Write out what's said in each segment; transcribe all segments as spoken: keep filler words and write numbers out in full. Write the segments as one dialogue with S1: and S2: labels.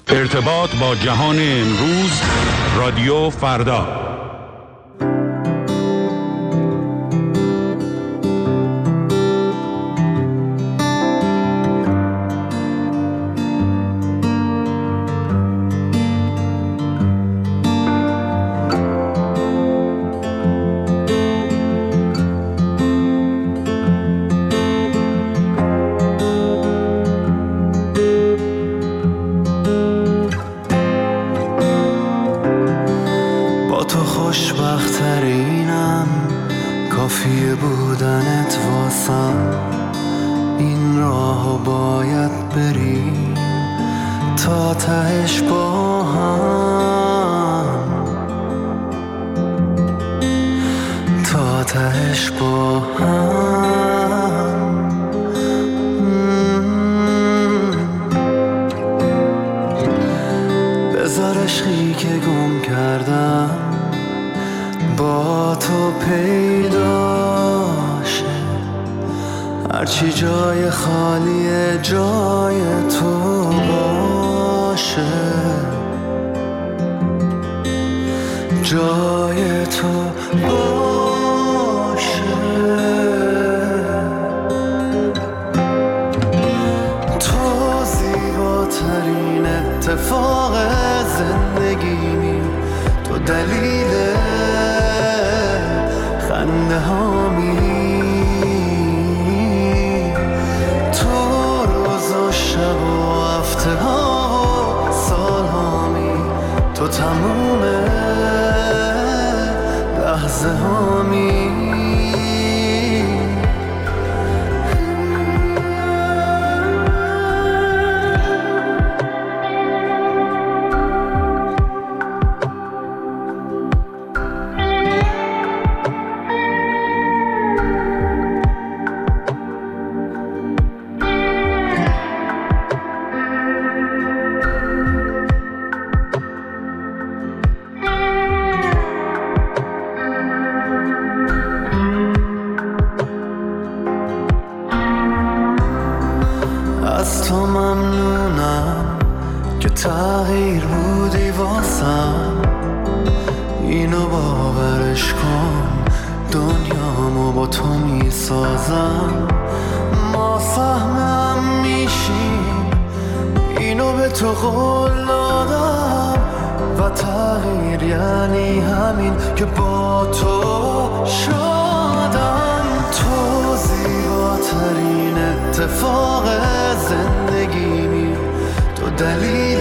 S1: ارتباط با جهان امروز، رادیو فردا.
S2: خوشبخترینم، کافیه بودنت واسم. این راهو باید بریم تا تهش با هم، تا تهش با هم. بذار عشقی که گم کردم با تو پیداشه، هرچی جای خالیه جای تو باشه، جای تو باشه. تو زیباترین اتفاق زندگیمی، تو دلیل خنده هامی، تو روز و شب و هفته ها و سال هامی، تو تموم لحظه هامی. از تو ممنونم که تغییر بودی واسم، اینو باورش کن، دنیامو با تو میسازم. ما سهمم میشیم، اینو به تو قول دادم، و تغییر یعنی همین که با تو شدم. تو زیباترین اتفاق زندگیمی، تو دلیل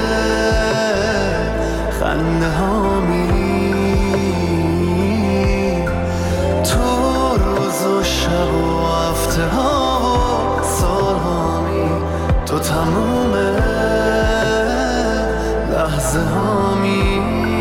S2: خنده هامی، تو روز و شب و هفته ها و سال هامی، تو تموم لحظه هامی.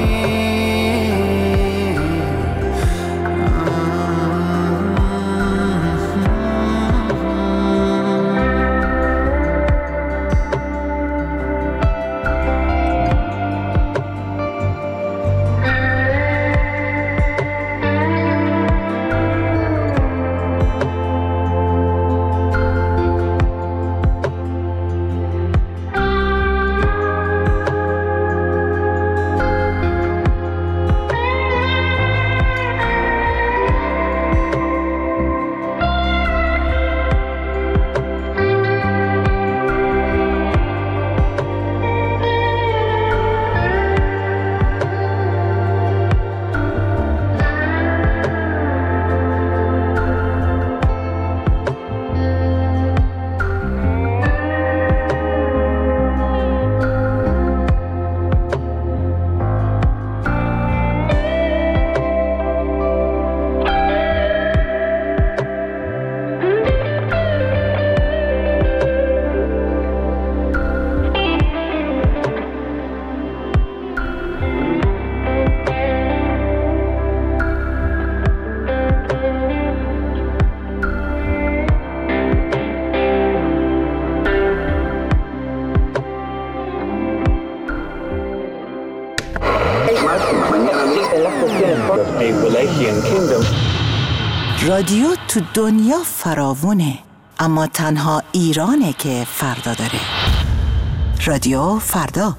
S3: رادیو تو دنیا فراوونه، اما تنها ایرانه که فردا داره. رادیو فردا.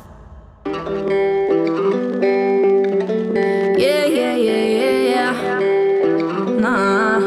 S4: Yeah, yeah, yeah, yeah, yeah. Nah.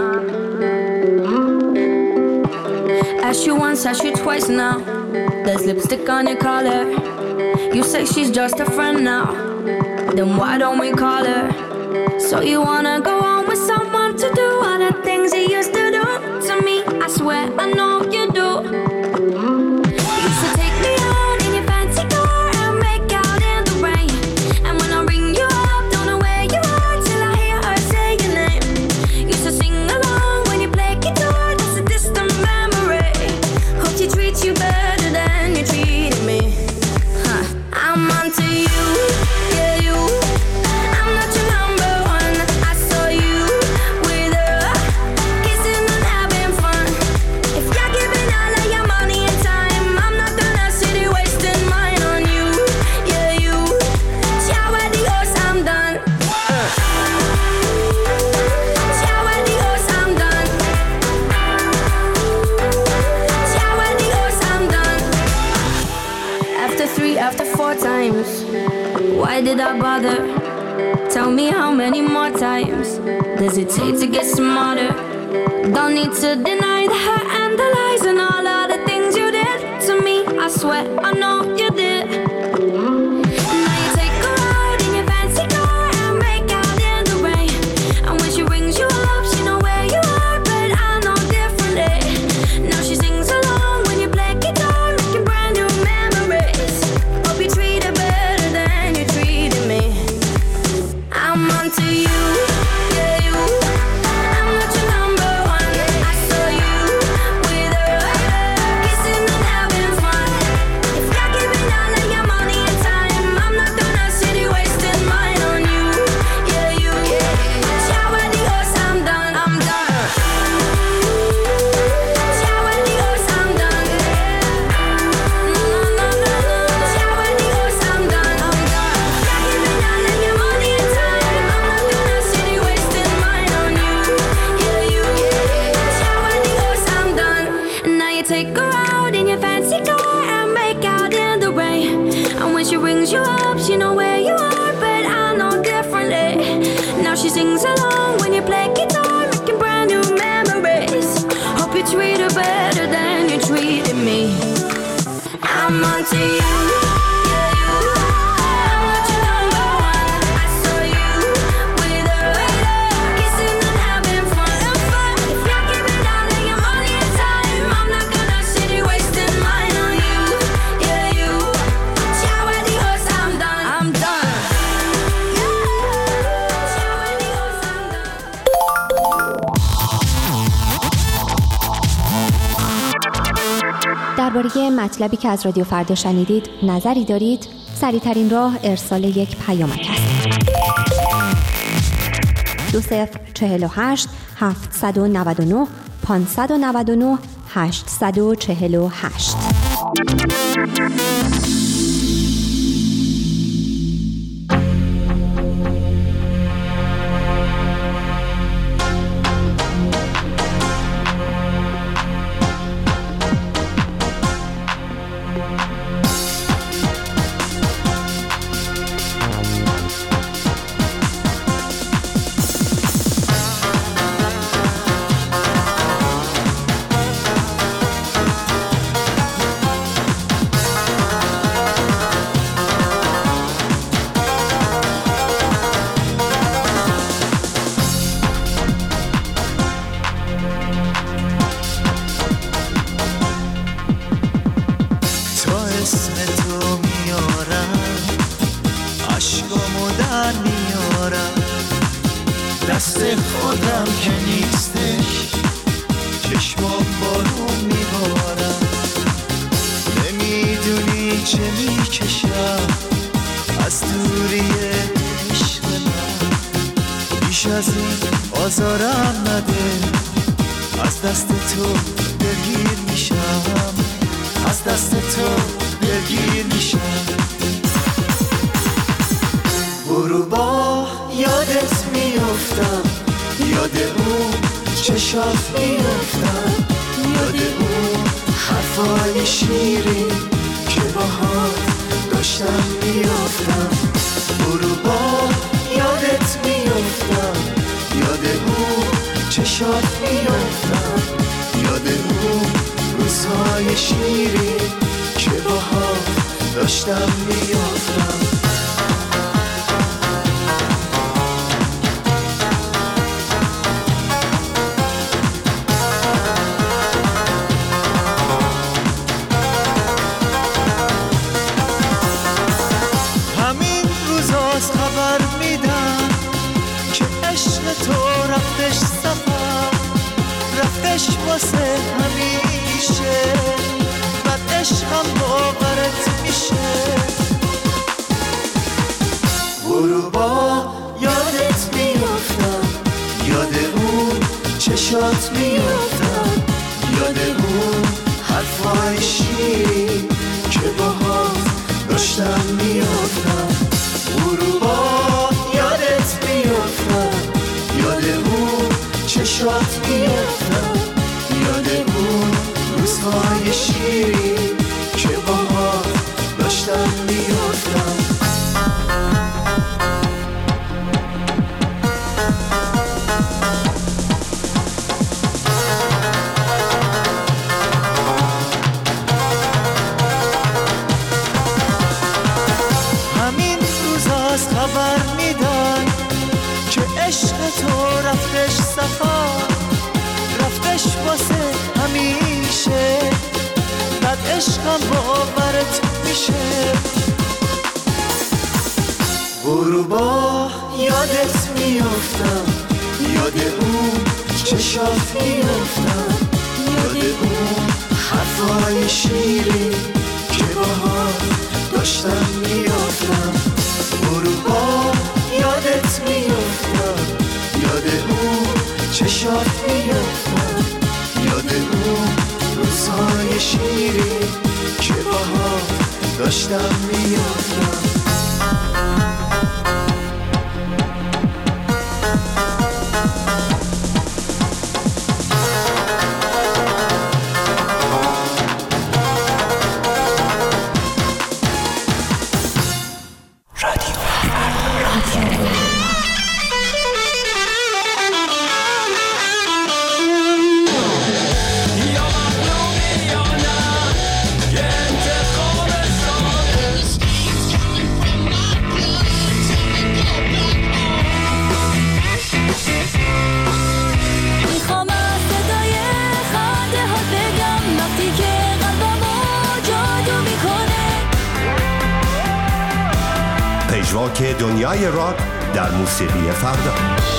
S4: Ask you once, ask you twice now. There's lipstick on your collar. You say she's just a friend now. Then why don't we call her? So you wanna go on with someone to do all the things he used to do to me? I swear I know you do. You used to take me out in your fancy car and make out in the rain. And when I ring you up, don't know where you are till I hear her say your name. Used to sing along when you play guitar, that's a distant memory. Hope she treats you better than you treated me. Huh. I'm onto you, yeah you. I'm not your number one. I saw you with her, kissing and having fun. If you're giving all of your money and time, I'm not gonna sit here wasting mine on you, yeah you. Ciao adios, I'm done. Ciao adios, I'm done. Ciao adios, I'm done. After three, after four times, why did I bother? Tell me how many more times does it take to get smarter? Don't need to deny the hurt and the lies and all of the things you did to me. I swear I know you did. Now you take her out in your fancy car and make out in the rain. And when she rings you up, she know where you are, but I know differently. Now she sings along when you play guitar, making brand new memories. Hope you treat her better than you treated me. I'm onto you, yeah you. I'm not your number one. I saw you with her, kissing and having fun. If you're giving all of your money and time, I'm not gonna sit here wasting mine on you, yeah you. Ciao adios, I'm done, I'm done. Ciao adios, I'm done. No, no, no, no. Ciao adios, I'm done, I'm done. You're giving all of your money and time, I'm not gonna sit here wasting mine on you, yeah you. Ciao adios, I'm done. And now you take her out in your fancy car and make out in the rain. And when she rings you up, she know where you are, but I know differently. Now she sings along when you play guitar, making brand new memories. Hope you treat her better than you treated me. I'm onto you, yeah you. I'm not your number one. I saw you with her, kissing and having fun. If you're giving all of your money and time, I'm not gonna sit here wasting mine on you, yeah you. Ciao adios, I'm done, I'm done. Ciao adios, I'm done.
S5: درباره مطلبی که از رادیو فردا شنیدید نظری دارید؟ سریع‌ترین راه ارسال یک پیامک است. دو صفر چهل و هشت هفتصد و نود و نه پانصد و نود و نه هشتصد و چهل و هشت.
S2: دست خودم که نیستش، چشمام بارون میبارم. نمیدونی چه میکشم از دوری عشق من. بیش از این آزارم نده، از دست تو دلگیر میشم، از دست تو دلگیر میشم. برو با یادت میافتم، یاد اون چشات میافتم، یاد اون حرفای شیرین که باهاش میافتم برو با یادت میافتم یاد اون چشات میافتم یاد اون روزهای شیرین که باها داشتم میافتم تو رفتش سفر رفتش واسه همیشه بعد عشقم باورت میشه برو با یادت میافتم یاد اون چشات میافتم یاد اون حرفای شیرین که باهات داشتم میافتم برو با یادت میافتم یاد اون چشات میافتم یاد اون روزهای شیرین که باهات داشتم میافتم همین روزاست خبر میدن که عشق تو رفتش سفر رفتش واسه همیشه بعد عشقم باورت میشه برو با یادت میافتم یاد اون چشات میافتم یاد اون حرفای شیرین که باهات داشتم میافتم برو با یادت میافتم یاد اون چشات میافتم یاد اون روزهای شیرین که باهات داشتم میافتم
S6: پژواک دنیای راک در موسیقی فردا.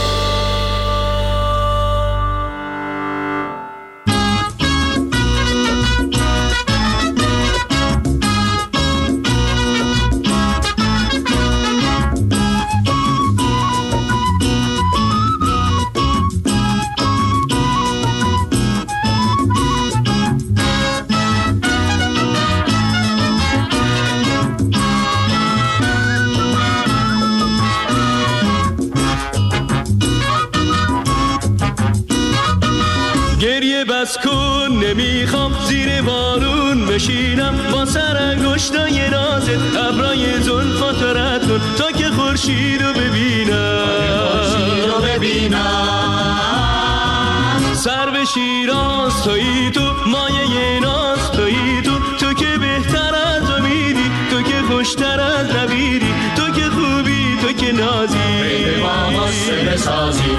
S7: بس کن نمیخوام زیر بارون بشینم با سر انگشتای نازت ابرای زلفات رد کن تا که خورشید رو ببینم خورشید رو ببینم سر به شیراز تویی تو مایه ناز تویی تو تو که بهتر از امیدی تو که خوشتر از نویدی تو که خوبی تو که نازی بیده با ماسه بسازی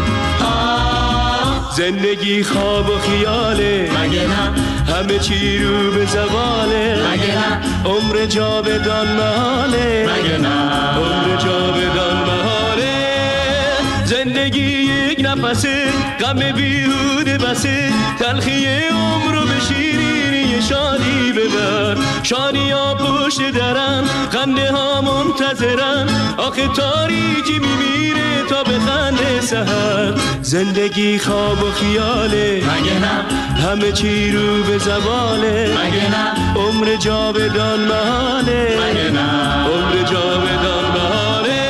S7: زندگی خواب و خیاله مگه نه همه چی رو به زواله مگه نه عمر جاودان محاله مگه نه عمر جاودان محاله زندگی یک نفسه غم بیهوده بسه تلخی عمر رو به شیرینی شادی ببر شادی ها پشت درم خنده ها منتظرم آخه تاریکی میمیره تا به خنده سحر زندگی خواب و خیاله مگه نه همه چی رو به زواله مگه نه عمر جاودان محاله مگه نه عمر جاودان محاله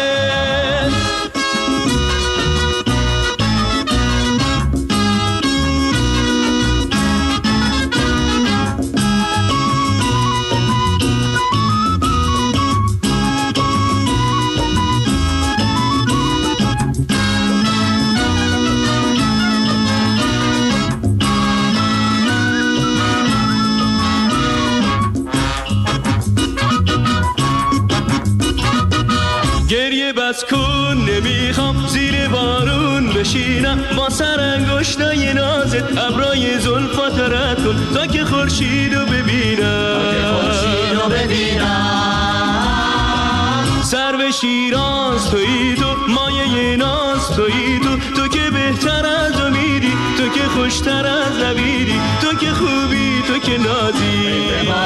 S7: عوض کن، نمیخوام زیر بارون بشینم با سر انگشتای نازت، ابرای زلفات رد کن تا که خورشیدو ببینم، سرو شیراز تویی تو، مایه ناز تویی تو، تو که بهتر از امیدی، تو که خوشتر از نویدی، تو که خوبی، تو که نازی،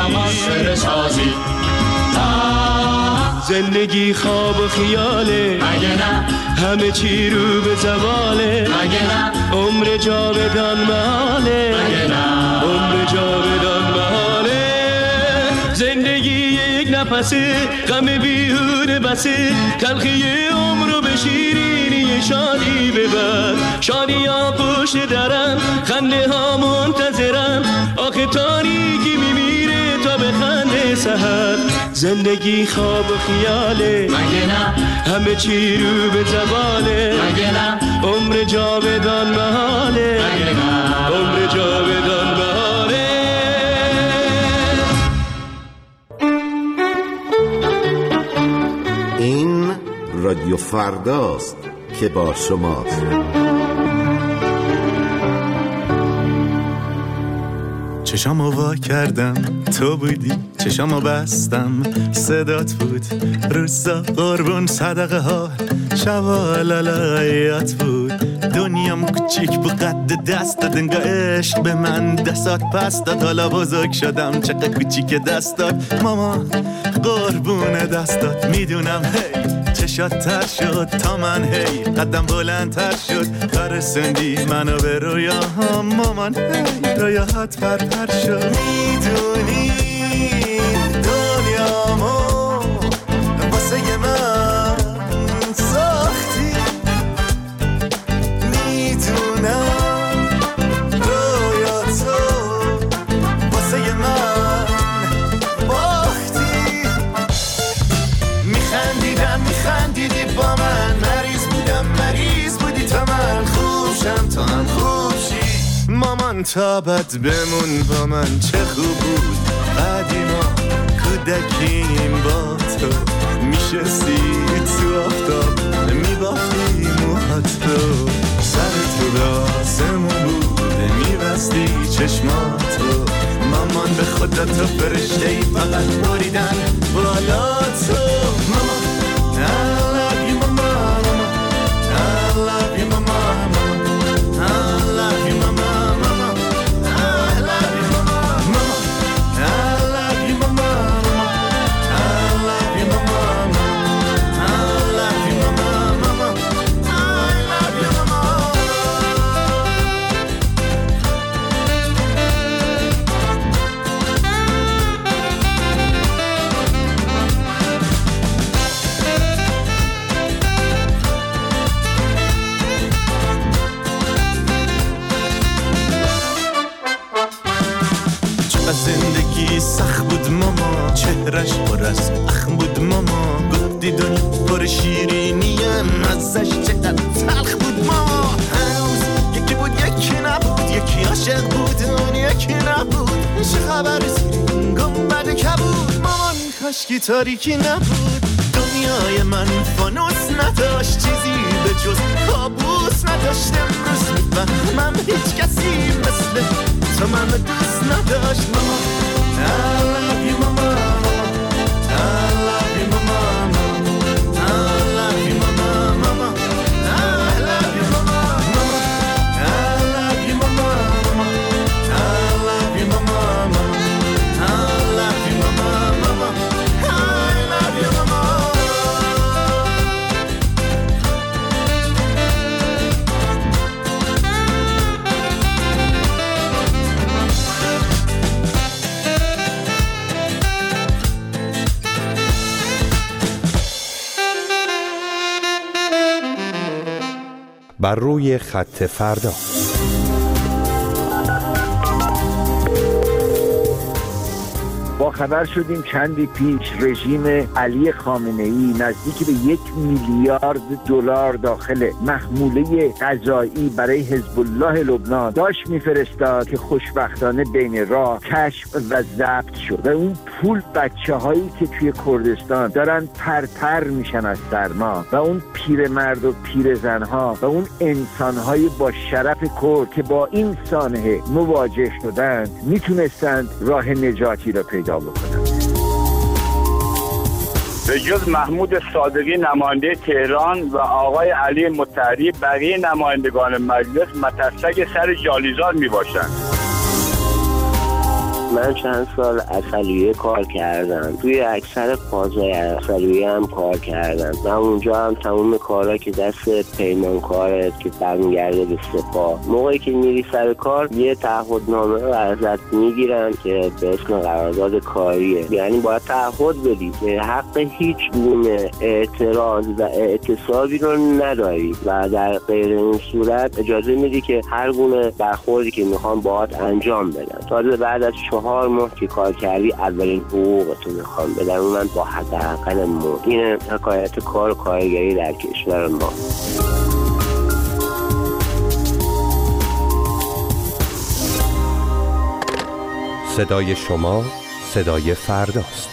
S7: زندگی خواب و خیاله، مگه نه همه چی رو به زواله، مگه نه عمر جاودان محاله، مگه نه عمر جاودان محاله، زندگی یک نفسه، غم بیهوده بسه، تلخی عمر رو به شیرینی شادی ببر، شادی ها پشت درم، خنده ها منتظرم، آخه تاریکی میمیره تا به خنده سحر، زندگی خواب و خیاله، مگه نه همه چی رو به زواله، مگه نه عمر جاودان محاله، مگه نه عمر جاودان محاله.
S8: این رادیو فرداست که با شماست.
S9: چشامو وا کردم تو بودی، چشامو بستم صدات بود، روزا قربون صدقه ها، شبا لالایات بود، دنیام کوچیک بو قد دستات، انگار عشق به من دستات پس داد، حالا بزرگ شدم چقدر کوچیک دستات، ماما قربون دستات، میدونم هی چشات تر شد تا من، هی قدم بلندتر شد تا رسوندی منو به رویاها، مامان هی رویاهات پرپر شد، میدونی دنیامو واسه من ساختی، میدونم رویاتو واسه من باختی، میخندیدم میخندیدی با من، مریض بودم مریض بودی تا من خوب شم تا هم خوب شی، مامان تا بد بمون با من، چه خوب بود قدیما کودکیم با تو، میشستی تو آفتاب میبافتی موهاتو، سر تو راسمون بود میبستی چشماتو، مامان به خدا تو فرشتهی فقط بریدن بالا تو، مامان I love you mama, mama I love you mama, mama I love you mama, mama I love you mama, mama I love you mama, mama I love you mama, mama I love you mama, mama I love you mama. زندگی سخت بود ماما، چهرش پر از اخم بود ماما، گفتی دنیا پر شیرینیم، ازش چقدر تلخ بود ماما، هنوز یکی بود یکی نبود، یکی عاشق بود اون یکی نبود، چه خبر سیری گنبد کبود، مامان کاشکی تاریکی نبود، دنیای من فانوس نداشت، چیزی به جز کابوس نداشت، امروز میفهمم هیچ کسی مثل تو من دوست نداشت، ماما I love you mama, I love you mama, I love you mama, mama I love you mama, mama I love you mama, I love you mama, I love you mama, mama I love you mama.
S6: بر روی خط فردا.
S10: با خبر شدیم چندی پیش رژیم علی خامنه‌ای نزدیک به یک میلیارد دلار داخل محموله غذایی برای حزب الله لبنان داشت میفرستاد که خوشبختانه بین راه کشف و ضبط شد و اون پول بچه هایی که توی کردستان دارن پرپر میشن از سرما و اون پیرمرد و پیرزنها و اون انسانهای با شرف کرد که با این سانحه مواجه شدند میتونستند راه نجاتی را پیدا بکنند.
S11: به جز محمود صادقی نماینده تهران و آقای علی مطهری بقیه نمایندگان مجلس متسک سر جالیزار می باشند.
S12: من چند سال عسلویه کار کردم، توی اکثر فازهای عسلویه هم کار کردم و اونجا هم تمام کارها که دست پیمانکارت که برمیگرده به سپاه، موقعی که میری سر کار یه تعهدنامه رو ازت میگیرن که به اسم قرارداد کاریه، یعنی باید تعهد بدی که حق هیچ گونه اعتراض و اعتصابی رو نداری و در غیر این صورت اجازه میدی که هر گونه برخوردی که میخوان باهات انجام بدن. تازه بعد از چهار ماه که کار کردی اولین حقوقتو میخوام بدن، اونم با حداقل مورد. این حکایت کار و کارگری در کشور ما.
S6: صدای شما صدای فرداست.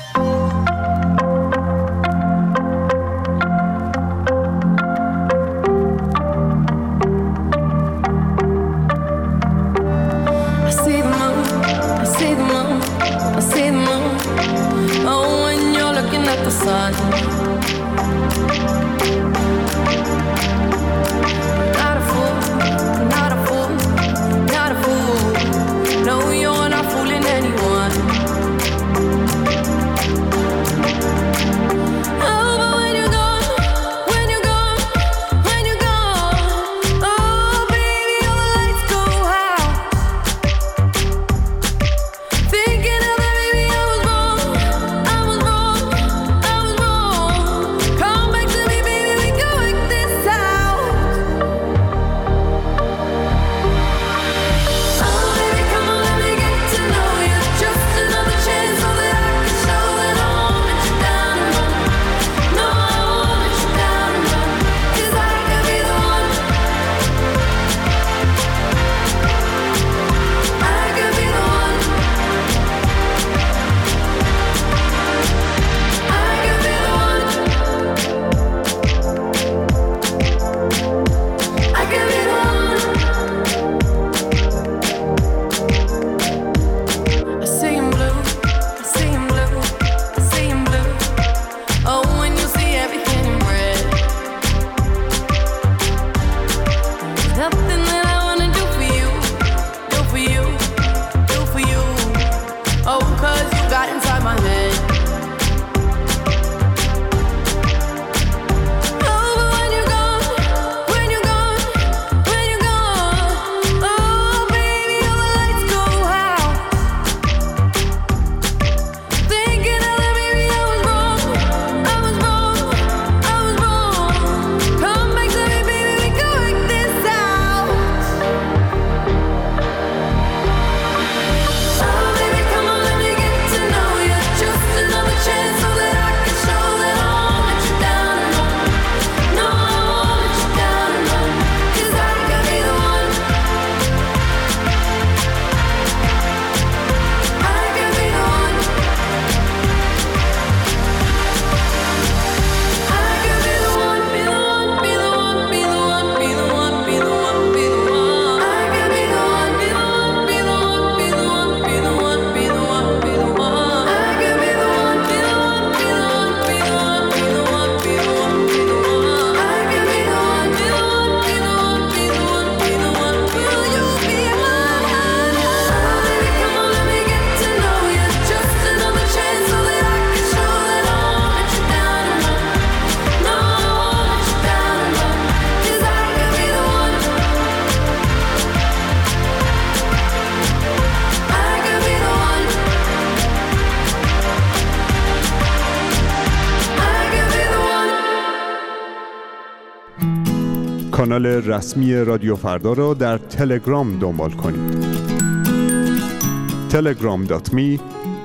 S13: کانال رسمی رادیو فردا را در تلگرام دنبال کنید. تلگرام دات می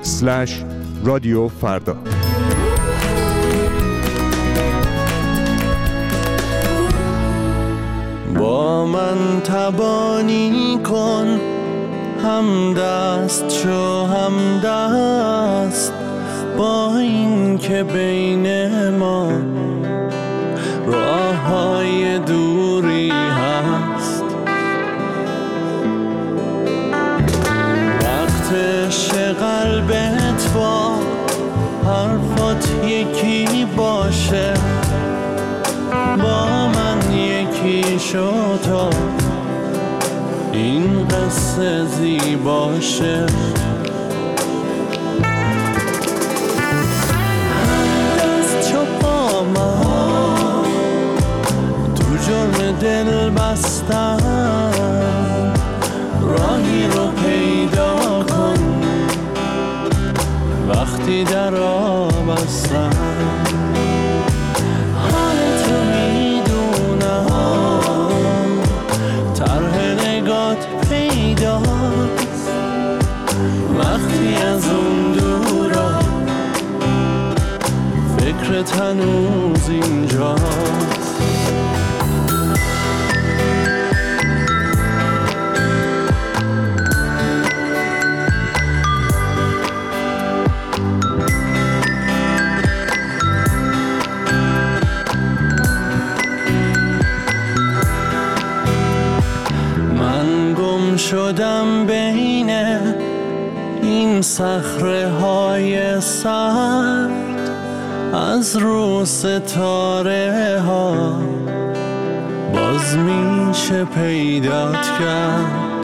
S13: اسلش رادیو فردا.
S7: با من تبانی کن، هم دست شو هم دست، با این که بین ما راه های دوری هست. وقتش قلبت با حرفات یکی باشه، با من یکی شو تا این قصه زیباشه. دست چو با من تو جرم دل بستن، راهی رو پیدا کن وقتی در آب هستن. حالتو میدونم، طرح نگات پیداست وقتی از اون دورا، فکرت هنوز اینجاست. شدم بین این صخره های سرد، از رو ستاره ها باز میشه پیدات کرد.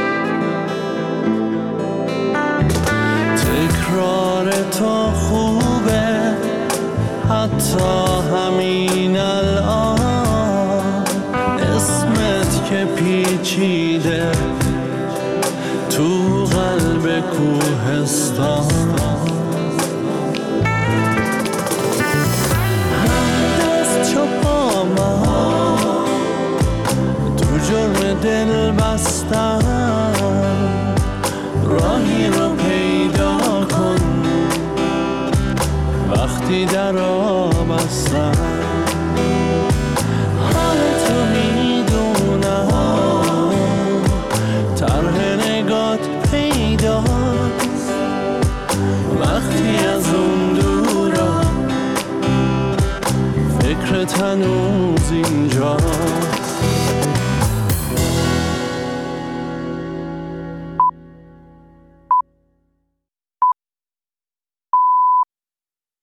S7: تکرار تو خوبه حتی همین الان، اسمت که پیچیده تو قلب کوهستان. دست چو با من تو جرم دل بستن، راهی رو پیدا کن وقتی در آب هستن. حالتو میدونم، طرح نگات پیداست وقتی از اون دورا، فکرت هنوز اینجاست.